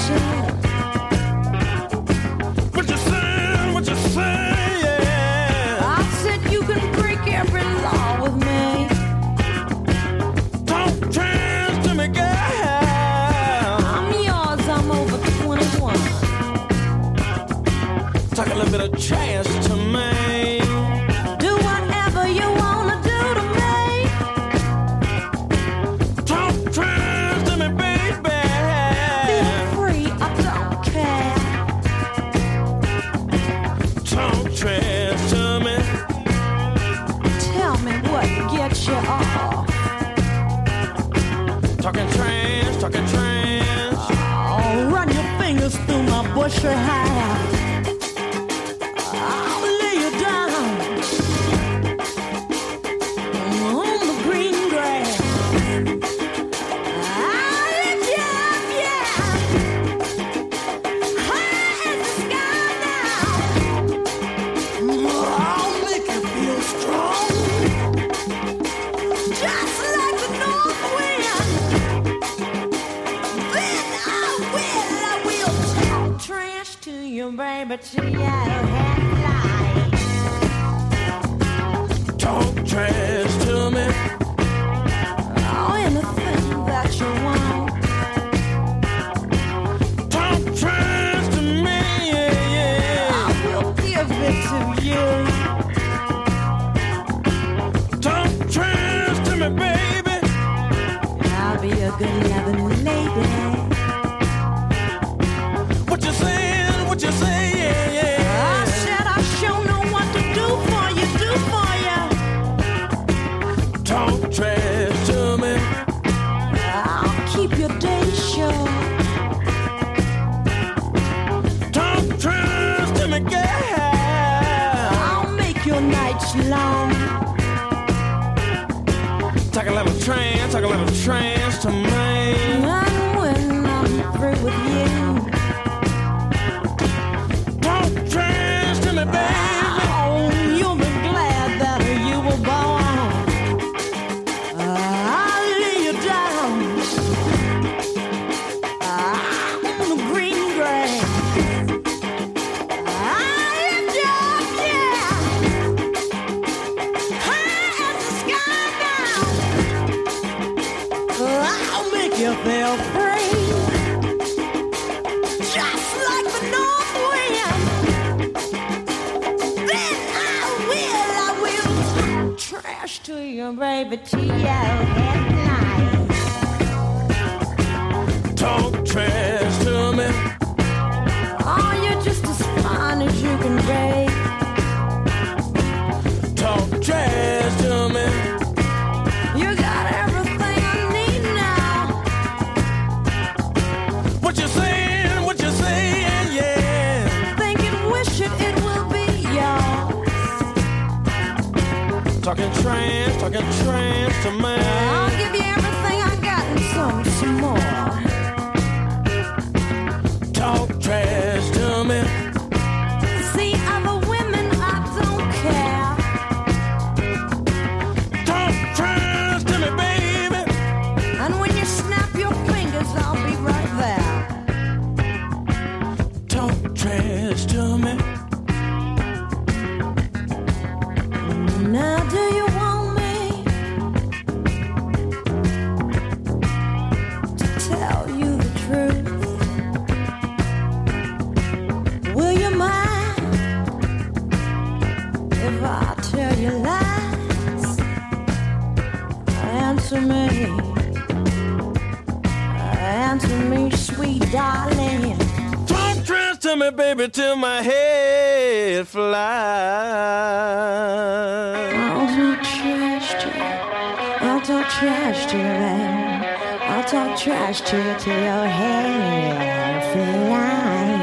What you saying? What you saying? Yeah. I said you can break every law with me. Talk trash to me, girl. I'm yours, I'm over 21. Talk a little bit of trash to me. Do whatever you wanna do to me. Talk trash to me, baby. Feel free, I don't care. Talk trash to me. Tell me what gets you off. Talking trash, talking trash. Oh, run your fingers through my bushy hair. I'll lay you down on the green grass. I'll lift you up, yeah, high as the sky now. I'll make you feel strong, just like the north wind. Then I will talk trash to you, baby, till your head flies. Talk trash to me. Oh, anything that you want. Talk trash to me, yeah, yeah. I will give it to you. Talk trash to me, baby. I'll be a good loving lady. What you saying? What you saying? Yeah, yeah. I said I sure know what to do for you, do for you. Talk trash to me. I'll keep your day short. Talk trash to me, girl. I'll make your nights long. Talk a little trash to me. And when I'm through with you, Talk trash to me, baby. oh, you'll be glad that you were born. I'll lay you down on the green grass. I'll lift you up, yeah, high as the sky now. I'll make you feel free, just like the north wind. Then I will talk trash to you, baby, till your head flies. Talk trash to me. Oh, you're just as fine as you can be. Talk trash to me. You got everything I need now. What you saying? What you saying? Yeah. Think it, wish it, it will be yours. Talking trash to me. I'll give you everything I got and some more. Talk trash to me. See, other women, I don't care. Talk trash to me, baby. And when you snap your fingers, I'll be right there. Talk trash to me. Now, do you want me to tell you the truth? Will you mind if I tell you lies? Answer me, sweet darling. Talk trash to me, baby, till my head flies. I'll talk trash to you. I'll talk trash to you, baby. I'll talk trash to you till your hair flies.